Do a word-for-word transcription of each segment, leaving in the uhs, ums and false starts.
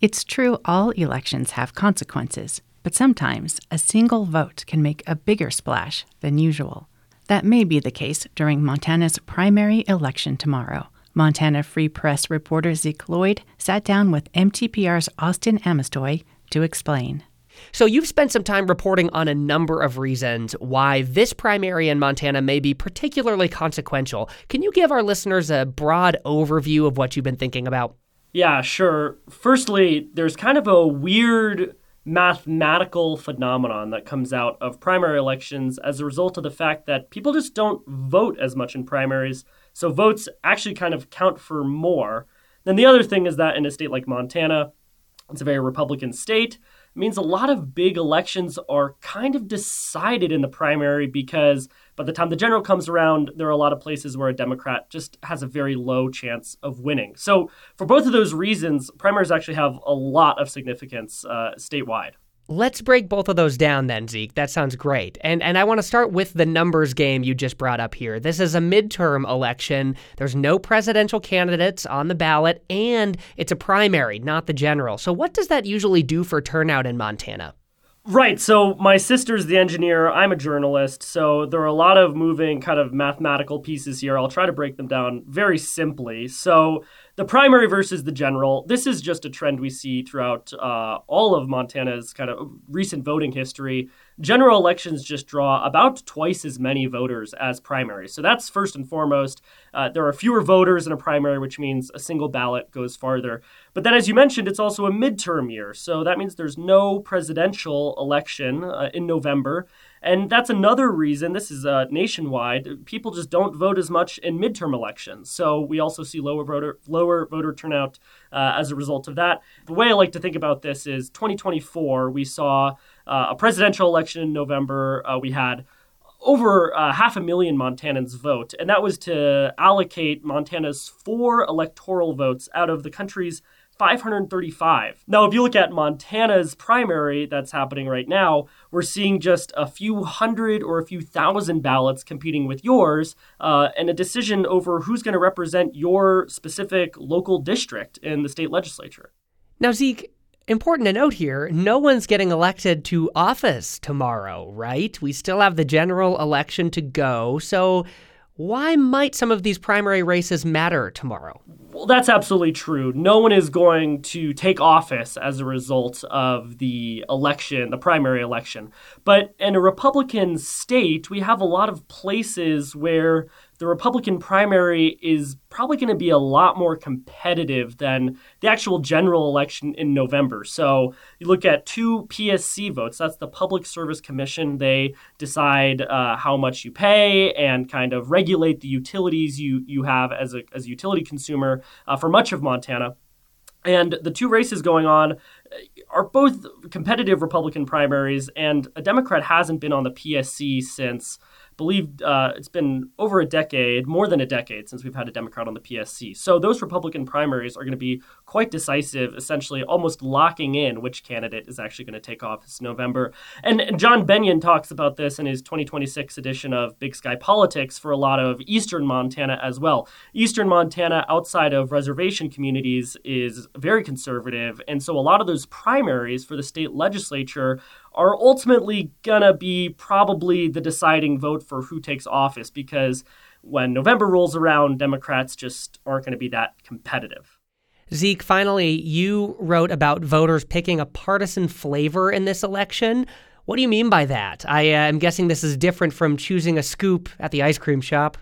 It's true all elections have consequences, but sometimes a single vote can make a bigger splash than usual. That may be the case during Montana's primary election tomorrow. Montana Free Press reporter Zeke Lloyd sat down with M T P R's Austin Amestoy to explain. So you've spent some time reporting on a number of reasons why this primary in Montana may be particularly consequential. Can you give our listeners a broad overview of what you've been thinking about? Yeah, sure. Firstly, there's kind of a weird mathematical phenomenon that comes out of primary elections as a result of the fact that people just don't vote as much in primaries. So votes actually kind of count for more. Then the other thing is that in a state like Montana, it's a very Republican state. It means a lot of big elections are kind of decided in the primary because by the time the general comes around, there are a lot of places where a Democrat just has a very low chance of winning. So for both of those reasons, primaries actually have a lot of significance uh, statewide. Let's break both of those down then, Zeke. That sounds great. And and I want to start with the numbers game you just brought up here. This is a midterm election. There's no presidential candidates on the ballot, and it's a primary, not the general. So what does that usually do for turnout in Montana? Right. So my sister's the engineer. I'm a journalist. So there are a lot of moving kind of mathematical pieces here. I'll try to break them down very simply. So the primary versus the general, this is just a trend we see throughout uh, all of Montana's kind of recent voting history. General elections just draw about twice as many voters as primaries. So that's first and foremost. Uh, there are fewer voters in a primary, which means a single ballot goes farther. But then, as you mentioned, it's also a midterm year. So that means there's no presidential election uh, in November. And that's another reason, this is uh, nationwide, people just don't vote as much in midterm elections. So we also see lower voter lower voter turnout uh, as a result of that. The way I like to think about this is twenty twenty-four, we saw uh, a presidential election in November. Uh, we had over uh, half a million Montanans vote, and that was to allocate Montana's four electoral votes out of the country's five hundred thirty-five. Now, if you look at Montana's primary that's happening right now, we're seeing just a few hundred or a few thousand ballots competing with yours uh, and a decision over who's going to represent your specific local district in the state legislature. Now, Zeke, important to note here, no one's getting elected to office tomorrow, right? We still have the general election to go. So why might some of these primary races matter tomorrow? Well, that's absolutely true. No one is going to take office as a result of the election, the primary election. But in a Republican state, we have a lot of places where the Republican primary is probably going to be a lot more competitive than the actual general election in November. So you look at two P S C votes. That's the Public Service Commission. They decide uh, how much you pay and kind of regulate the utilities you you have as a as a utility consumer uh, for much of Montana. And the two races going on are both competitive Republican primaries, and a Democrat hasn't been on the P S C since, I believe uh, it's been over a decade, more than a decade since we've had a Democrat on the P S C. So those Republican primaries are going to be quite decisive, essentially almost locking in which candidate is actually going to take office in November. And, and John Benyon talks about this in his twenty twenty-six edition of Big Sky Politics for a lot of eastern Montana as well. Eastern Montana, outside of reservation communities, is very conservative. And so a lot of those primaries for the state legislature are ultimately going to be probably the deciding vote for who takes office, because when November rolls around, Democrats just aren't going to be that competitive. Zeke, finally, you wrote about voters picking a partisan flavor in this election. What do you mean by that? I uh, am guessing this is different from choosing a scoop at the ice cream shop.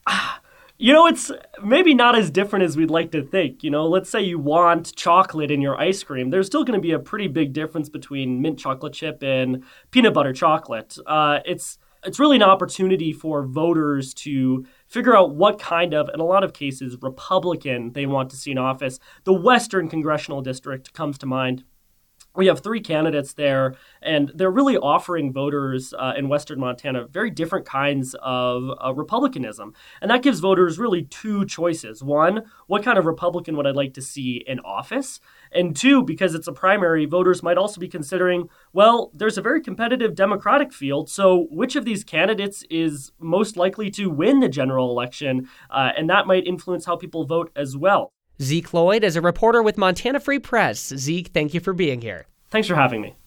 You know, it's maybe not as different as we'd like to think. You know, let's say you want chocolate in your ice cream. There's still going to be a pretty big difference between mint chocolate chip and peanut butter chocolate. Uh, it's it's really an opportunity for voters to figure out what kind of, in a lot of cases, Republican they want to see in office. The Western Congressional District comes to mind. We have three candidates there, and they're really offering voters uh, in Western Montana very different kinds of uh, Republicanism. And that gives voters really two choices. One, what kind of Republican would I like to see in office? And two, because it's a primary, voters might also be considering, well, there's a very competitive Democratic field, so which of these candidates is most likely to win the general election? Uh, and that might influence how people vote as well. Zeke Lloyd is a reporter with Montana Free Press. Zeke, thank you for being here. Thanks for having me.